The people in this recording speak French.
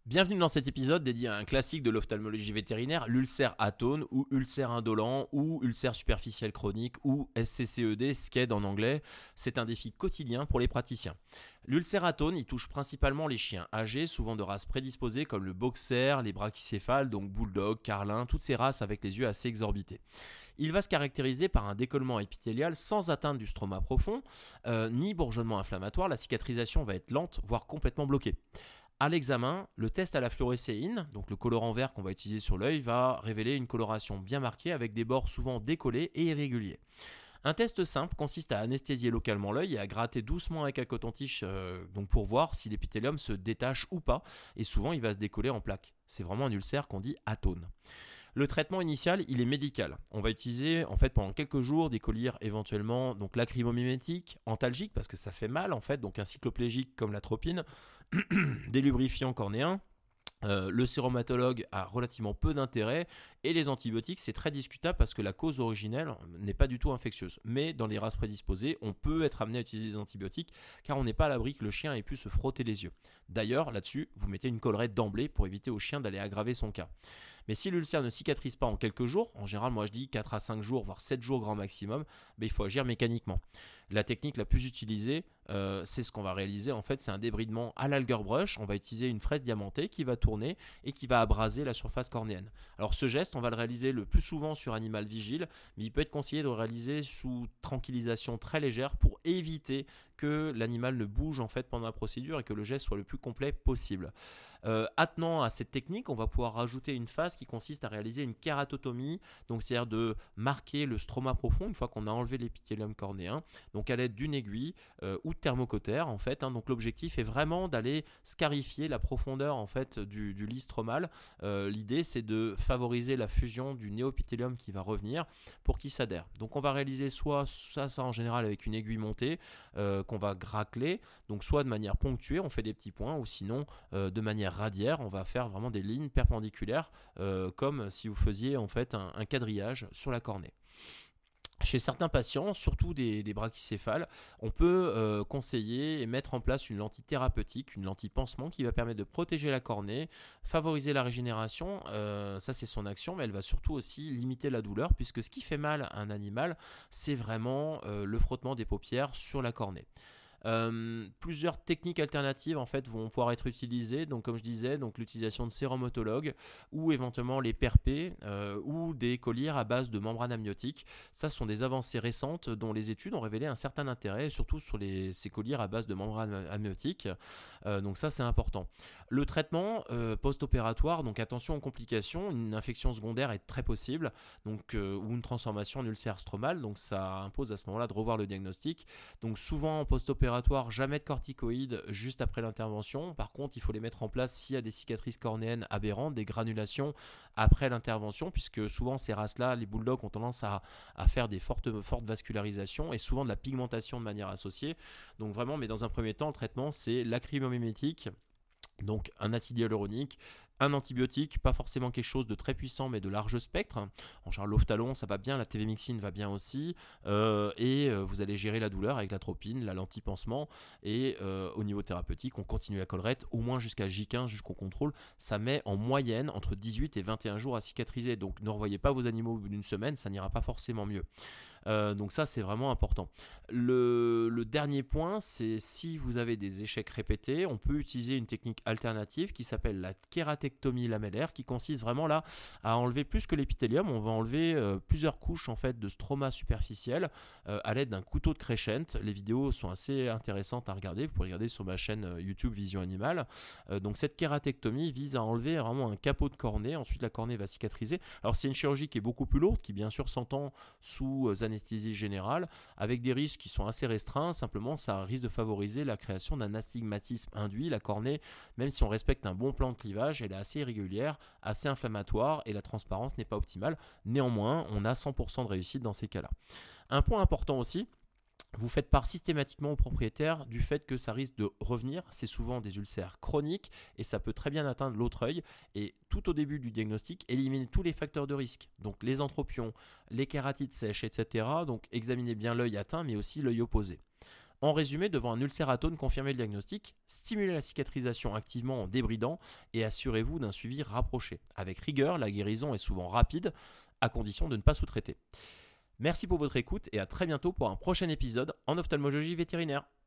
Bienvenue dans cet épisode dédié à un classique de l'ophtalmologie vétérinaire, l'ulcère atone ou ulcère indolent ou ulcère superficiel chronique ou SCCED, SCED en anglais. C'est un défi quotidien pour les praticiens. L'ulcère atone, il touche principalement les chiens âgés, souvent de races prédisposées comme le boxer, les brachycéphales, donc bulldog, carlin, toutes ces races avec les yeux assez exorbités. Il va se caractériser par un décollement épithélial sans atteinte du stroma profond, ni bourgeonnement inflammatoire. La cicatrisation va être lente, voire complètement bloquée. À l'examen, le test à la fluorescéine, donc le colorant vert qu'on va utiliser sur l'œil, va révéler une coloration bien marquée avec des bords souvent décollés et irréguliers. Un test simple consiste à anesthésier localement l'œil et à gratter doucement avec un coton-tige donc pour voir si l'épithélium se détache ou pas, et souvent il va se décoller en plaques. C'est vraiment un ulcère qu'on dit atone. Le traitement initial, il est médical. On va utiliser en fait pendant quelques jours des collyres éventuellement donc lacrymomimétiques, antalgiques parce que ça fait mal en fait, donc un cycloplégique comme l'atropine, des lubrifiants cornéens. Le séromatologue a relativement peu d'intérêt et les antibiotiques c'est très discutable parce que la cause originelle n'est pas du tout infectieuse. Mais dans les races prédisposées, on peut être amené à utiliser des antibiotiques car on n'est pas à l'abri que le chien ait pu se frotter les yeux. D'ailleurs, là-dessus, vous mettez une collerette d'emblée pour éviter au chien d'aller aggraver son cas. Mais si l'ulcère ne cicatrise pas en quelques jours, en général moi je dis 4 à 5 jours, voire 7 jours grand maximum, il faut agir mécaniquement. La technique la plus utilisée, c'est ce qu'on va réaliser en fait, c'est un débridement à l'Alger brush. On va utiliser une fraise diamantée qui va tourner et qui va abraser la surface cornéenne. Alors ce geste, on va le réaliser le plus souvent sur animal vigile, mais il peut être conseillé de le réaliser sous tranquillisation très légère pour éviter que l'animal ne bouge en fait pendant la procédure et que le geste soit le plus complet possible. Attenant à cette technique, on va pouvoir rajouter une phase qui consiste à réaliser une kératotomie, donc c'est-à-dire de marquer le stroma profond une fois qu'on a enlevé l'épithélium cornéen, donc à l'aide d'une aiguille ou de thermocoteur en fait. Donc l'objectif est vraiment d'aller scarifier la profondeur en fait du lit stromal. L'idée c'est de favoriser la fusion du néopithélium qui va revenir pour qu'il s'adhère. Donc on va réaliser soit ça en général avec une aiguille montée qu'on va racler, donc soit de manière ponctuée, on fait des petits points, ou sinon de manière radiaire, on va faire vraiment des lignes perpendiculaires comme si vous faisiez en fait un quadrillage sur la cornée. Chez certains patients, surtout des brachycéphales, on peut conseiller et mettre en place une lentille thérapeutique, une lentille pansement qui va permettre de protéger la cornée, favoriser la régénération, ça c'est son action, mais elle va surtout aussi limiter la douleur, puisque ce qui fait mal à un animal, c'est vraiment le frottement des paupières sur la cornée. Plusieurs techniques alternatives en fait vont pouvoir être utilisées, donc comme je disais, donc l'utilisation de séromatologues ou éventuellement les PRP ou des collyres à base de membrane amniotique. Ça sont des avancées récentes dont les études ont révélé un certain intérêt, surtout sur ces collyres à base de membrane amniotique. Donc ça c'est important. Le traitement post-opératoire, donc attention aux complications, une infection secondaire est très possible, donc ou une transformation en ulcère stromal, donc ça impose à ce moment-là de revoir le diagnostic. Donc souvent en post-opératoire, jamais de corticoïdes juste après l'intervention. Par contre, il faut les mettre en place s'il y a des cicatrices cornéennes aberrantes, des granulations après l'intervention, puisque souvent ces races-là, les bulldogs, ont tendance à faire des fortes vascularisations et souvent de la pigmentation de manière associée. Donc vraiment, mais dans un premier temps, le traitement, c'est lacrymomimétique, donc un acide hyaluronique, un antibiotique, pas forcément quelque chose de très puissant mais de large spectre. En général l'ophtalon ça va bien, la tévémyxine va bien aussi, et vous allez gérer la douleur avec l'atropine, la lentille pansement, et au niveau thérapeutique on continue la collerette au moins jusqu'à J15, jusqu'au contrôle. Ça met en moyenne entre 18 et 21 jours à cicatriser, donc ne revoyez pas vos animaux au bout d'une semaine, ça n'ira pas forcément mieux. Donc ça c'est vraiment important. Le dernier point, c'est si vous avez des échecs répétés, on peut utiliser une technique alternative qui s'appelle la kératectomie lamellaire, qui consiste vraiment là à enlever plus que l'épithélium. On va enlever plusieurs couches en fait de stroma superficiel à l'aide d'un couteau de Crescent. Les vidéos sont assez intéressantes à regarder, vous pouvez regarder sur ma chaîne YouTube Vision Animale. Donc cette kératectomie vise à enlever vraiment un capot de cornée, ensuite la cornée va cicatriser. Alors c'est une chirurgie qui est beaucoup plus lourde, qui bien sûr s'entend sous anesthésie générale, avec des risques qui sont assez restreints. Simplement ça risque de favoriser la création d'un astigmatisme induit. La cornée, même si on respecte un bon plan de clivage, elle est assez irrégulière, assez inflammatoire et la transparence n'est pas optimale. Néanmoins, on a 100% de réussite dans ces cas-là. Un point important aussi, vous faites part systématiquement au propriétaire du fait que ça risque de revenir. C'est souvent des ulcères chroniques et ça peut très bien atteindre l'autre œil. Et tout au début du diagnostic, éliminez tous les facteurs de risque. Donc les entropions, les kératites sèches, etc. Donc examinez bien l'œil atteint mais aussi l'œil opposé. En résumé, devant un ulcère atone, confirmez le diagnostic, stimulez la cicatrisation activement en débridant et assurez-vous d'un suivi rapproché. Avec rigueur, la guérison est souvent rapide, à condition de ne pas sous-traiter. Merci pour votre écoute et à très bientôt pour un prochain épisode en ophtalmologie vétérinaire.